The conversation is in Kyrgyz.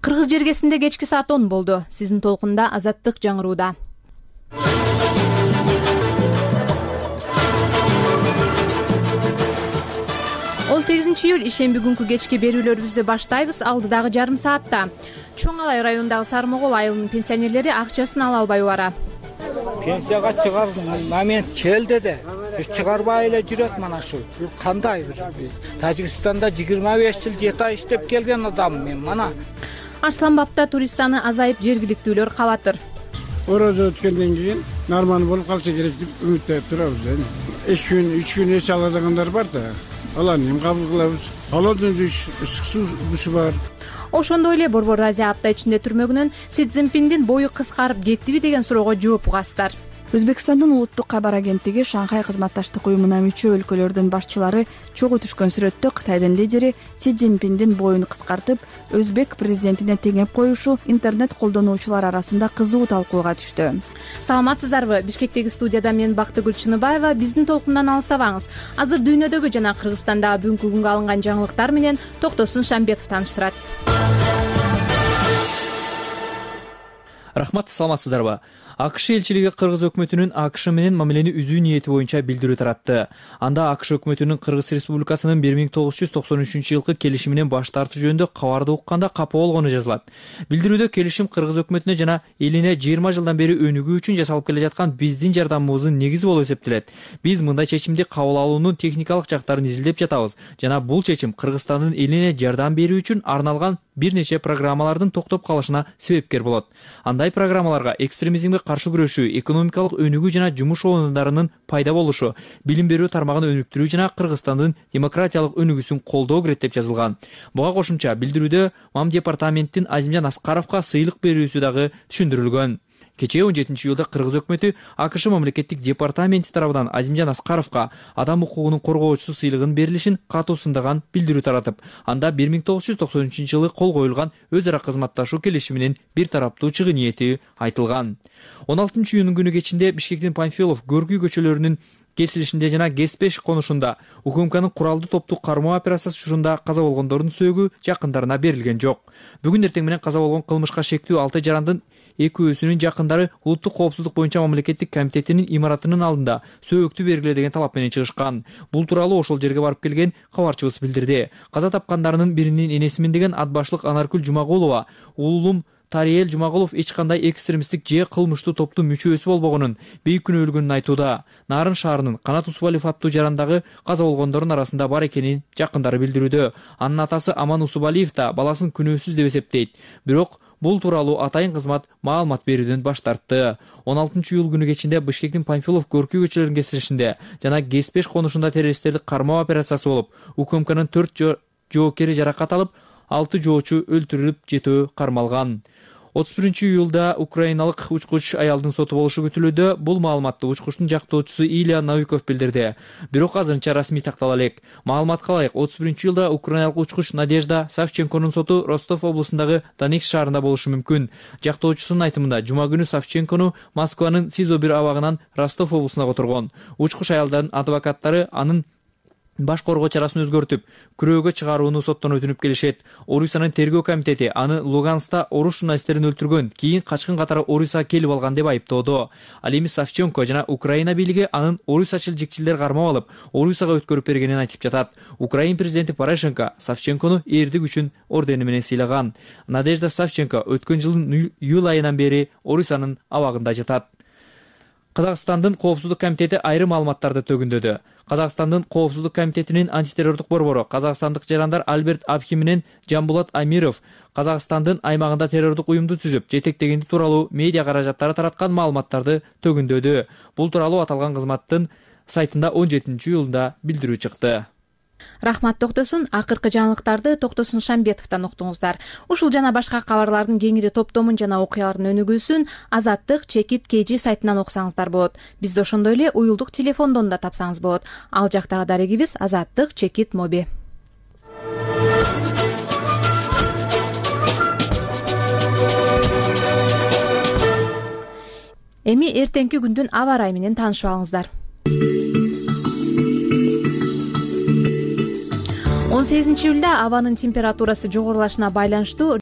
Кыргыз жергесинде кечки саат 10 болду. Сиздин толкунда Азаттык жаңырууда. 18 июль ишемби күнкү кечки берүүлөрүбүздү баштайбыз. Алдыдагы жарым саатта Чоң Алай районундагы Сармогол айылынын пенсионерлери акчасын ала албай бара. Пенсияга чыгар момент келди да, чыгарбай эле жүрөт мана шу. Бул кандай бир Тажикстанда 25 жыл 7 ай иштеп келген адам мен мана. Арсланбапта турист саны азайып, жергиликтүүлөр кабатыр. Орозо өткөндөн кийин нормалдуу болуп калса керек деп үмүттөнүп турабыз. 2 күн, 3 күн эс аладыгандар бар да. Аларны эми кабыл кылабыз. Холодный душ, ысык суу душу бар. Ошондой эле Борбор Азия апта ичинде түрмөгүнөн Си Цзиньпиндин бою кыскарып кеттиби деген суроого жооп угасыздар. Өзбекстандын улуттук кабар агенттиги Шанхай кызматташтык уюмуна мүчө өлкөлөрдүн башчылары чогуу түшкөн сүрөттө Кытайдын лидери Си Цзиньпиндин боюн кыскартып, өзбек президентине теңеп коюшу интернет колдонуучулар арасында кызуу талкууга түштү. Саламатсыздарбы? Бишкектеги студияда мен Бактыгүл Чыныбаева. Биздин толкундан алыстабаңыз. Азыр дүйнөдөгү жана Кыргызстандагы бүгүнкү күнгө алынган жаңылыктар менен Токтосун Шамбетов тааныштырат. Рахмат, саламатсыздарбы? АКШ элчилиги Кыргыз өкмөтүнүн АКШ менен мамилени үзүү ниети боюнча билдирүү таратты. Анда АКШ өкмөтүнүн Кыргыз Республикасынын 1993 жылкы келишиминен баш тартуу жөнүндө кабарды укканда капа болгону жазылат. Билдирүүдө келишим Кыргыз өкмөтүнө жана элине 20 жылдан бери өнүгүү үчүн жасалып келе жаткан биздин жардамыбыздын негизи болуп эсептелет. Биз мындай чечимди кабыл алуунун техникалык жактарын изилдеп жатабыз жана бул чечим Кыргызстандын элине жардам берүү үчүн арналган бир нече программалардын токтоп калышына себепкер болот. Андай программаларга экстремизмге каршы күрөшүү, экономикалык өнүгүү жана жумуш орундарынын пайда болушу, билим берүү тармагын өнүктүрүү жана Кыргызстандын демократиялык өнүгүүсүн колдоо кирет деп жазылган. Буга кошумча билдирүүдө Мам департаменттин Азимжан Аскаровго сыйлык берүүсү дагы түшүндүрүлгөн. Кечээ 17 июлда Кыргыз өкмөтү АКШ мамлекеттик департаменти тарабынан Азимжан Аскаровго адам укугунун коргоочусу сыйлыгын берилишин катуусундаган билдирүү таратып, анда 1993 жылы кол коюлган өз ара кызматташуу келишиминин бир тараптуу чыгуу ниети айтылган. 16 июнь күнү кечинде Бишкектин Панфилов, Көркүй көчөлөрүнүн кесилишинде жана Геспеш конушунда УКМКнын куралдуу топту кармоо операциясы учурунда каза болгондордун сөөгү жакындарына берилген жок. Бүгүн эртең менен каза болгон кылмышка шектүү 6 жарандын экөөсүнүн жакындары улуттук коопсуздук боюнча мамлекеттик комитетинин имаратынын алдында сөөгүктү бергиле деген талап менен чыгышкан. Бул тууралуу ошол жерге барып келген кабарчыбыз билдирди. Каза тапкандарынын биринин энесимин деген Атбашлык Анаркүл Жумагулова, уулум Тариел Жумагулов эч кандай экстремисттик же кылмыштуу топтун мүчөсү болбогонун, бейик күнү өлгөнүн айтууда. Нарын шаарынын Канат Усубалиев аттуу жарандагы каза болгондордун арасында бар экенин жакындары билдирүүдө. Анын атасы Аман Усубалиев да баласын күнөөсүз деп эсептейт. Бирок бул тууралуу атайын кызмат маалымат берүүдөн баш тартты. 16 июль күнү кечинде Бишкектин Панфилов, Көркүй көчөлөрүнүн кесилишинде жана Геспеш конушунда террористтерди кармоо операциясы болуп, УКМКнын 4 жоокери жаракат алып, 6 жоочу өлтүрүлүп, 7 кармалган. 31 июлда украиналык учкуч аялдын соту болушу күтүлүүдө. Бул маалыматты учкучтун жактоочусу Илья Новиков билдирди. Бирок азырынча расмий тактала элек. Маалыматка ылайык, 31 июлда украиналык учкуч Надежда Савченконун соту Ростов облусундагы Донецк шаарында болушу мүмкүн. Жактоочусунун айтымында, жума күнү Савченкону Москванын СИЗО-1 абагынан Ростов облусуна которгон. Учкуч аялдын адвокаттары анын баш коргоо чарасын өзгөртүп, күрөөгө чыгарууну соттон өтүнүп келишет. Орусиянын тергөө комитети аны Луганскта орус журналисттерин өлтүргөн, кийин качкын катары Орусияга келип алган деп айыптоодо. Ал эми Савченко жана Украина бийлиги анын орусячыл жикчилдер кармап алып, Орусияга өткөрүп бергенин айтып жатат. Украин президенти Порошенко Савченкону эрдик үчүн ордени менен сыйлаган. Надежда Савченко өткөн жылдын июль айынан бери Орусиянын абагында жатат. Казакстандын коопсуздук комитети айрым маалыматтарды төгүндөдү. Казакстандын коопсуздук комитетинин антитеррорлук борбору казакстандык жарандар Альберт Абхи менен Жамбулат Амиров Казакстандын аймагында террорлук уюмду түзүп, жетектегенди тууралуу медиа каражаттары тараткан маалыматтарды төгүндөдү. Бул тууралуу аталган кызматтын сайтында 17 июлда билдирүү чыкты. Рахмат, Токтосун. Акыркы жаңылыктарды Токтосун Шамбетовдон уктуңуздар. Ушул жана башка кабарлардын кеңири топтомун жана окуялардын өнүгүүсүн Азаттык Чекит KG сайтынан окусаңыздар болот. Бизди ошондой эле уюлдук телефондон да тапсаңыз болот. Ал жактагы дарегибиз Азаттык Чекит Моби. Эми эртеңки күндүн аба ырайы менен таанышып алыңыздар. 18 июлда абанын температурасы жогорулашына байланыштуу